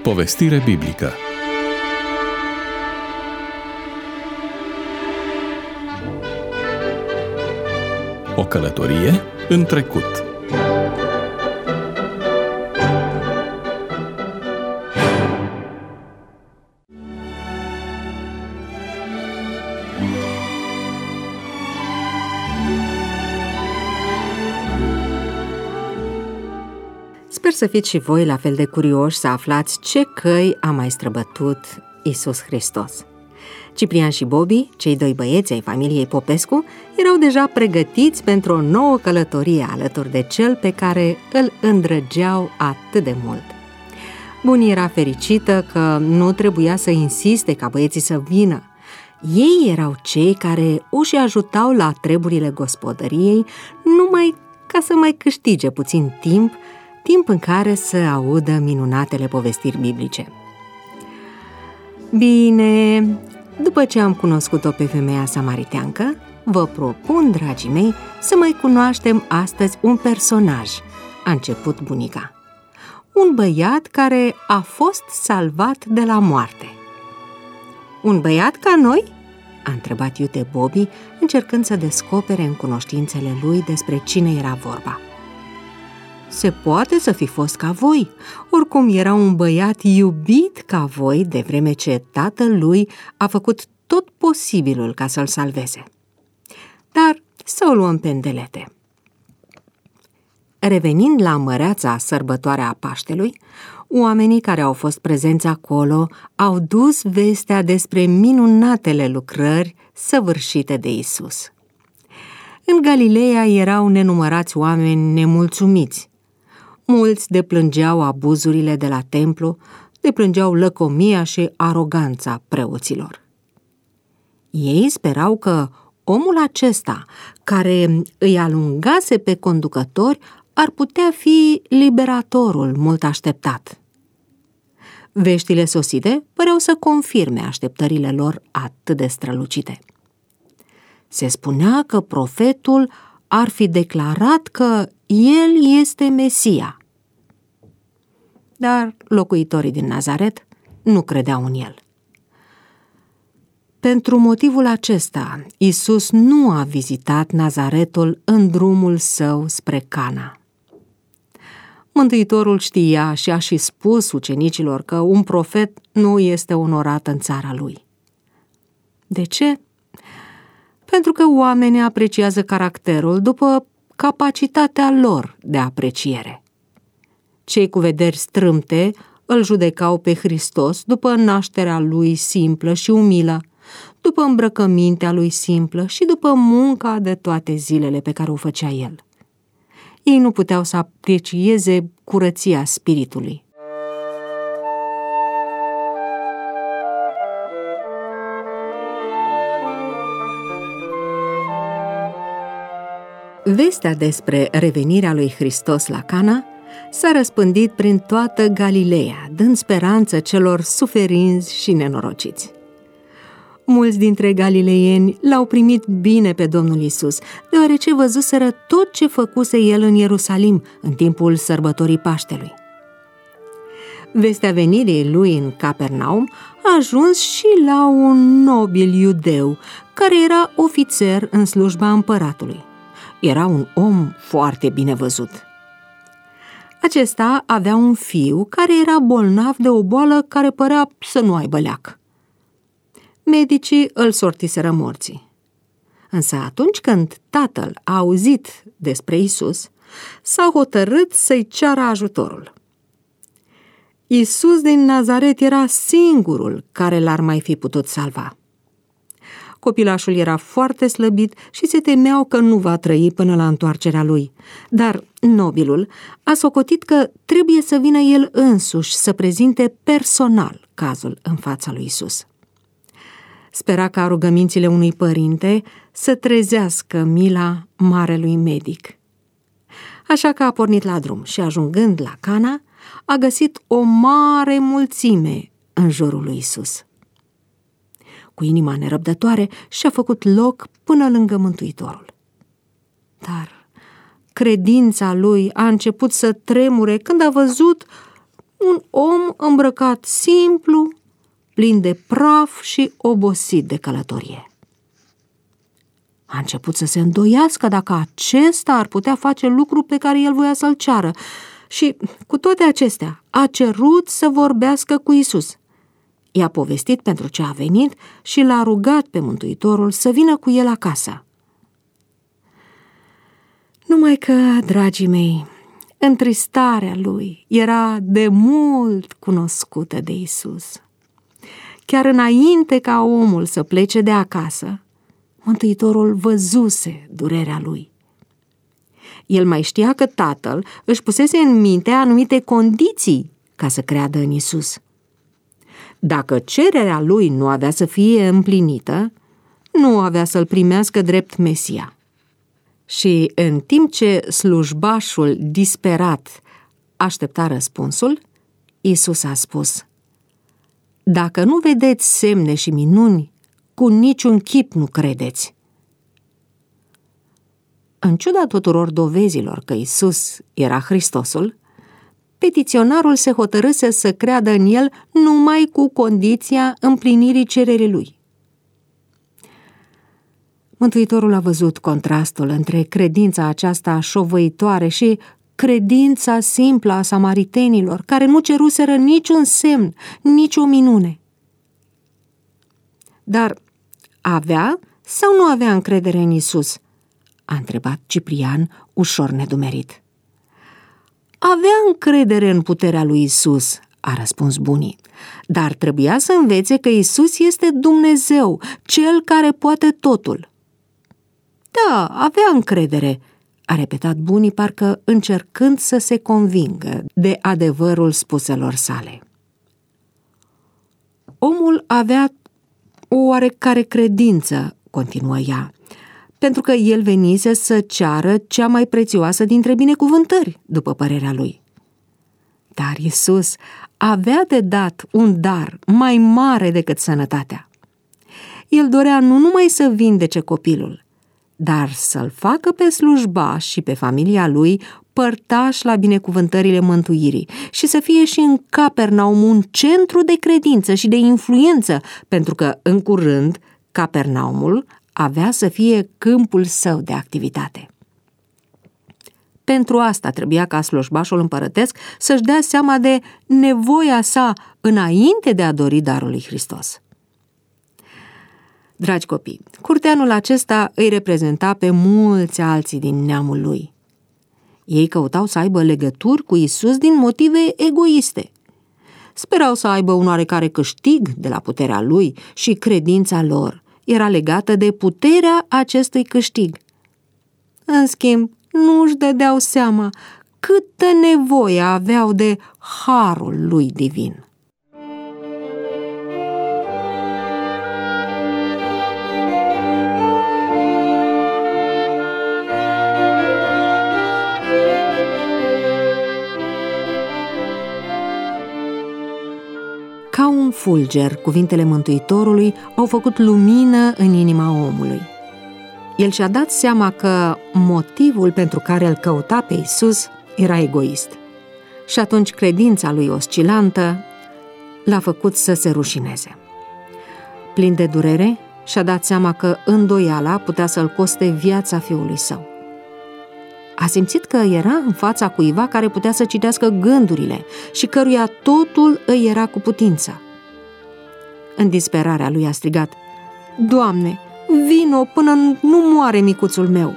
Povestire biblică. O călătorie în trecut. Sper să fiți și voi la fel de curioși să aflați ce căi a mai străbătut Iisus Hristos. Ciprian și Bobby, cei doi băieți ai familiei Popescu, erau deja pregătiți pentru o nouă călătorie alături de cel pe care îl îndrăgeau atât de mult. Bunica era fericită că nu trebuia să insiste ca băieții să vină. Ei erau cei care își ajutau la treburile gospodăriei numai ca să mai câștige puțin timp în care să audă minunatele povestiri biblice. Bine, după ce am cunoscut-o pe femeia samariteancă, vă propun, dragii mei, să mai cunoaștem astăzi un personaj, a început bunica. Un băiat care a fost salvat de la moarte. Un băiat ca noi? A întrebat iute Bobby, încercând să descopere în cunoștințele lui despre cine era vorba. Se poate să fi fost ca voi, oricum era un băiat iubit ca voi, de vreme ce tatăl lui a făcut tot posibilul ca să-l salveze. Dar să o luăm pe îndelete. Revenind la măreața sărbătoare a Paștelui, oamenii care au fost prezenți acolo au dus vestea despre minunatele lucrări săvârșite de Isus. În Galileea erau nenumărați oameni nemulțumiți. Mulți deplângeau abuzurile de la templu, deplângeau lăcomia și aroganța preoților. Ei sperau că omul acesta, care îi alungase pe conducători, ar putea fi liberatorul mult așteptat. Veștile sosite păreau să confirme așteptările lor atât de strălucite. Se spunea că profetul ar fi declarat că el este Mesia. Dar locuitorii din Nazaret nu credeau în el. Pentru motivul acesta, Iisus nu a vizitat Nazaretul în drumul său spre Cana. Mântuitorul știa și a și spus ucenicilor că un profet nu este onorat în țara lui. De ce? Pentru că oamenii apreciază caracterul după capacitatea lor de apreciere. Cei cu vederi strâmte îl judecau pe Hristos după nașterea lui simplă și umilă, după îmbrăcămintea lui simplă și după munca de toate zilele pe care o făcea el. Ei nu puteau să aprecieze curăția spiritului. Vestea despre revenirea lui Hristos la Cana s-a răspândit prin toată Galileea, dând speranță celor suferinți și nenorociți. Mulți dintre galileieni l-au primit bine pe Domnul Iisus, deoarece văzuseră tot ce făcuse el în Ierusalim în timpul sărbătorii Paștelui. Vestea venirii lui în Capernaum a ajuns și la un nobil iudeu, care era ofițer în slujba împăratului. Era un om foarte bine văzut. Acesta avea un fiu care era bolnav de o boală care părea să nu aibă leac. Medicii îl sortiseră morții. Însă atunci când tatăl a auzit despre Isus, s-a hotărât să-i ceară ajutorul. Isus din Nazaret era singurul care l-ar mai fi putut salva. Copilașul era foarte slăbit și se temeau că nu va trăi până la întoarcerea lui. Dar nobilul a socotit că trebuie să vină el însuși să prezinte personal cazul în fața lui Isus. Spera ca rugămințile unui părinte să trezească mila marelui medic. Așa că a pornit la drum și, ajungând la Cana, a găsit o mare mulțime în jurul lui Isus. Cu inima nerăbdătoare și-a făcut loc până lângă Mântuitorul. Dar credința lui a început să tremure când a văzut Un om îmbrăcat simplu, plin de praf și obosit de călătorie. A început să se îndoiască dacă acesta ar putea face lucru pe care el voia să-l ceară și, cu toate acestea, a cerut să vorbească cu Iisus. I-a povestit pentru ce a venit și l-a rugat pe Mântuitorul să vină cu el acasă. Numai că, dragii mei, întristarea lui era de mult cunoscută de Iisus. Chiar înainte ca omul să plece de acasă, Mântuitorul văzuse durerea lui. El mai știa că tatăl își pusese în minte anumite condiții ca să creadă în Iisus. Dacă cererea lui nu avea să fie împlinită, nu avea să-l primească drept Mesia. Și în timp ce slujbașul disperat aștepta răspunsul, Iisus a spus: dacă nu vedeți semne și minuni, cu niciun chip nu credeți. În ciuda tuturor dovezilor că Iisus era Hristosul, petiționarul se hotărâse să creadă în el numai cu condiția împlinirii cererii lui. Mântuitorul a văzut contrastul între credința aceasta șovăitoare și credința simplă a samaritenilor, care nu ceruseră niciun semn, nici o minune. Dar avea sau nu avea încredere în Iisus? A întrebat Ciprian, ușor nedumerit. Avea încredere în puterea lui Iisus, a răspuns bunii, dar trebuia să învețe că Iisus este Dumnezeu, Cel care poate totul. Da, avea încredere, a repetat bunii, parcă încercând să se convingă de adevărul spuselor sale. Omul avea o oarecare credință, continuă ea, pentru că el venise să ceară cea mai prețioasă dintre binecuvântări, după părerea lui. Dar Iisus avea de dat un dar mai mare decât sănătatea. El dorea nu numai să vindece copilul, dar să-l facă pe slujbaș și pe familia lui părtași la binecuvântările mântuirii și să fie și în Capernaum un centru de credință și de influență, pentru că, în curând, Capernaumul avea să fie câmpul său de activitate. Pentru asta trebuia ca slujbașul împărătesc să-și dea seama de nevoia sa înainte de a dori darul lui Hristos. Dragi copii, curteanul acesta îi reprezenta pe mulți alții din neamul lui. Ei căutau să aibă legături cu Iisus din motive egoiste. Sperau să aibă un oarecare câștig de la puterea lui și credința lor era legată de puterea acestui câștig. În schimb, nu își dădeau seama câtă nevoie aveau de harul lui divin. Ca un fulger, cuvintele Mântuitorului au făcut lumină în inima omului. El și-a dat seama că motivul pentru care îl căuta pe Iisus era egoist. Și atunci credința lui oscilantă l-a făcut să se rușineze. Plin de durere, și-a dat seama că îndoiala putea să-l coste viața fiului său. A simțit că era în fața cuiva care putea să citească gândurile și căruia totul îi era cu putință. În disperarea lui a strigat: Doamne, vino până nu moare micuțul meu!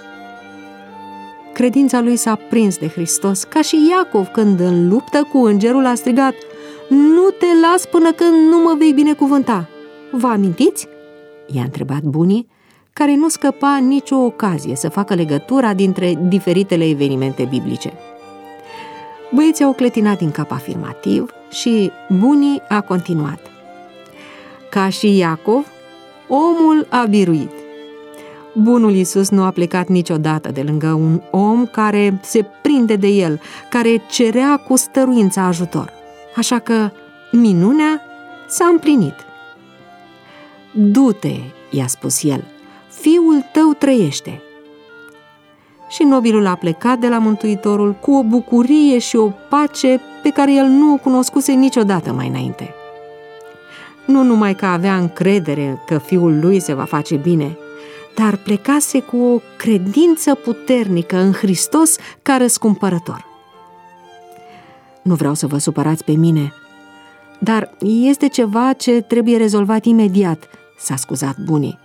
Credința lui s-a prins de Hristos, ca și Iacov când în luptă cu îngerul a strigat: Nu te las până când nu mă vei binecuvânta! Vă amintiți? I-a întrebat bunii, care nu scăpa nicio ocazie să facă legătura dintre diferitele evenimente biblice. Băieții au clătinat din cap afirmativ și bunii a continuat: Ca și Iacov, omul a biruit. Bunul Iisus nu a plecat niciodată de lângă un om care se prinde de el, care cerea cu stăruință ajutor. Așa că minunea s-a împlinit. Du-te, i-a spus el, fiul tău trăiește. Și nobilul a plecat de la Mântuitorul cu o bucurie și o pace pe care el nu o cunoscuse niciodată mai înainte. Nu numai că avea încredere că fiul lui se va face bine, dar plecase cu o credință puternică în Hristos ca răscumpărător. Nu vreau să vă supărați pe mine, dar este ceva ce trebuie rezolvat imediat, s-a scuzat bunii.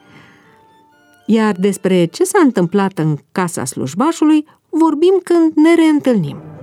Iar despre ce s-a întâmplat în casa slujbașului vorbim când ne reîntâlnim.